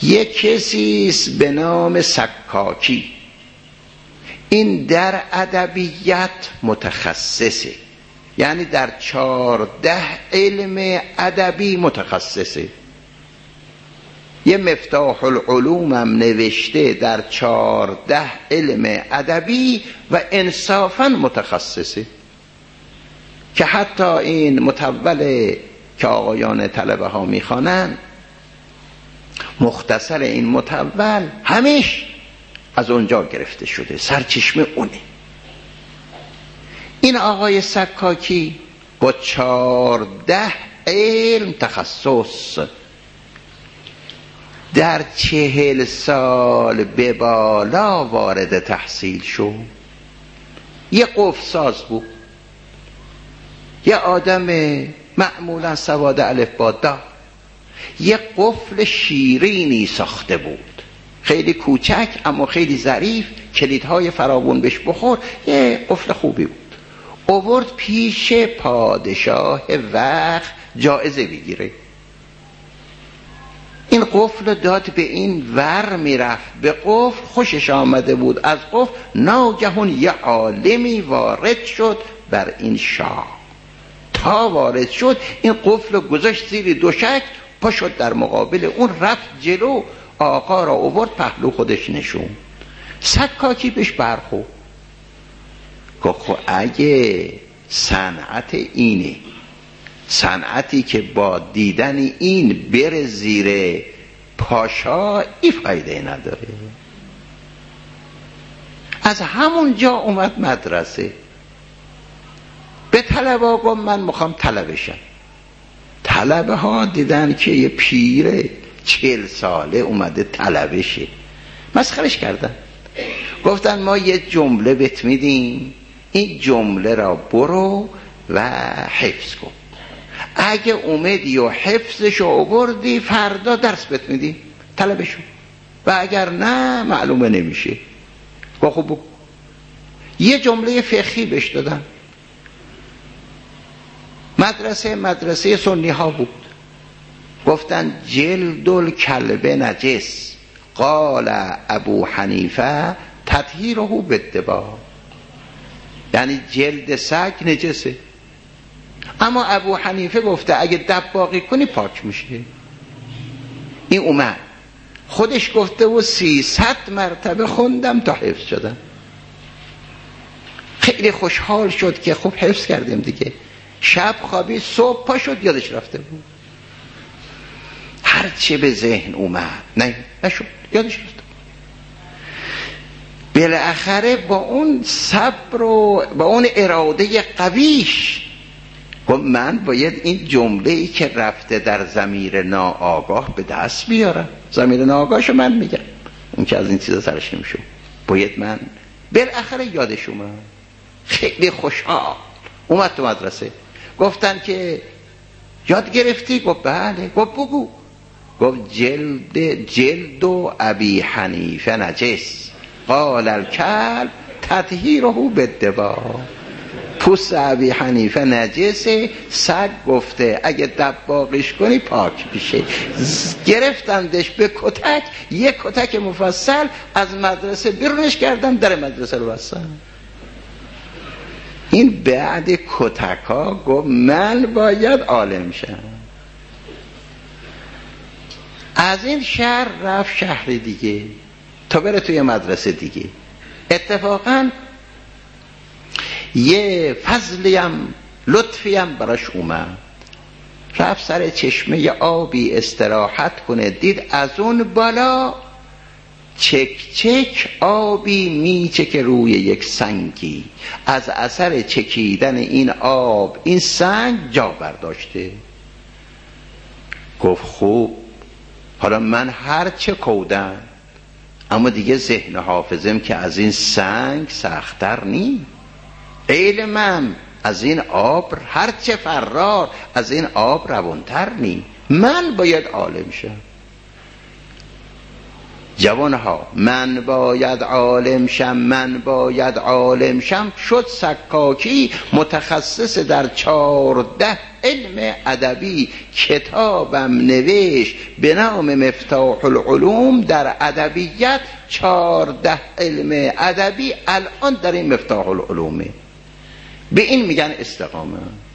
یک کسیست به نام سکاکی، این در ادبیات متخصصه، یعنی در 14 علم ادبی متخصصه. یه مفتاح العلوم هم نوشته در 14 علم ادبی و انصافاً متخصصه، که حتی این مطول که آقایان طلبه ها میخوانن، مختصر این مطول همیش از اونجا گرفته شده، سرچشمه اونه. این آقای سکاکی با 14 علم تخصص در 40 سال به بالا وارد تحصیل شد. یه قفل ساز بود، یه آدم معمولا سواد الف با دا، یه قفل شیرینی ساخته بود، خیلی کوچک اما خیلی ظریف، کلیدهای فراوون بهش بخور، یه قفل خوبی بود. آورد پیش پادشاه وقت جایزه بگیره. این قفل داد به این، ور میرفت به قفل، خوشش آمده بود از قفل. ناگهان یه عالمی وارد شد بر این شاه. تا وارد شد این قفل گذاشت زیر دوشک، پا شد در مقابل اون، رفت جلو، آقا را آورد پهلو خودش نشون. سکاکی بهش برخورد، گفت اگه صنعت اینه، صنعتی که با دیدن این بره زیر پاشا، این فایده نداره. از همون جا اومد مدرسه، به طلبه ها گفت من میخوام طلبه شم. طلبه ها دیدن که یه پیر 40 ساله اومده طلبه شه، مسخرش کردن. گفتن ما یه جمله بهت میدیم، این جمله را برو و حفظ کن، اگه اومدی و حفظشو آوردی فردا درس بهت میدیم، طلبه شو، و اگر نه معلومه نمیشه. گفت خب یه جمله فقهی بهش دادن. مدرسه سنی ها بود. گفتن جلد الکلب نجس، قال ابو حنیفه تطهیره بالدباغ، یعنی جلد سگ نجسه، اما ابو حنیفه گفته اگه دباغی کنی پاک میشه. این اومد خودش گفته و 300 مرتبه خوندم تا حفظ شدم. خیلی خوشحال شد که خوب حفظ کردیم دیگه. شب خوابی، صبح پا شد یادش رفته بود. هرچه به ذهن اومد نشد، یادش رفته. بالاخره با اون صبر و با اون اراده قویش گفت من باید این جمله‌ای که رفته در ضمیر ناآگاه به دست بیارم. ضمیر ناآگاهشو من میگم، اون که از این چیزا سرش نمیشه، باید من. بالاخره یادش اومد، خیلی خوشحال اومد تو مدرسه. گفتن که یاد گرفتی؟ گفت بله. گفت بگو. گفت جلد و ابی حنیفه نجس، قال الکلب تطهیره بالدباغ. پوست ابی حنیفه نجسه، سگ گفته اگه دباغش کنی پاک میشه. گرفتندش به کتک، یک کتک مفصل، از مدرسه بیرونش کردن، در مدرسه رو بستن. این بعد کتکا گفت من باید عالم شم. از این شهر رفت شهر دیگه تا بره توی مدرسه دیگه. اتفاقا یه فضلیم لطفیم براش اومد، رفت سر چشمه آبی استراحت کنه، دید از اون بالا چک چک آبی میچکه روی یک سنگی. از اثر چکیدن این آب این سنگ جا برداشته. گفت خوب، حالا من هر چه کودم، اما دیگه ذهن حافظم که از این سنگ سخت‌تر نی. علمم از این آب هر چه فرار، از این آب روانتر نی. من باید عالم شم. جوانها من باید عالم شم، من باید عالم شم، شد سکاکی متخصص در 14 علم ادبی. کتابم نوشت به نام مفتاح العلوم در ادبیات، 14 علم ادبی الان در این مفتاح العلومه. به این میگن استقامت.